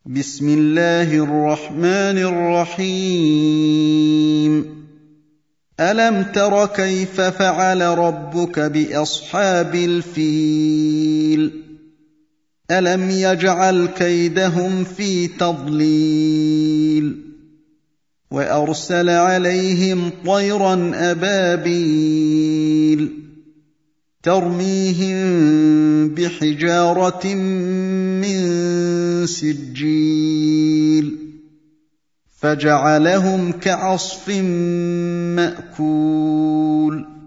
بسم الله الرحمن الرحيم ألم تر كيف فعل ربك بأصحاب الفيل ألم يجعل كيدهم في تضليل وأرسل عليهم طيرا أبابيل ترميهم بحجارة من سجيل فجعلهم كعصف مأكول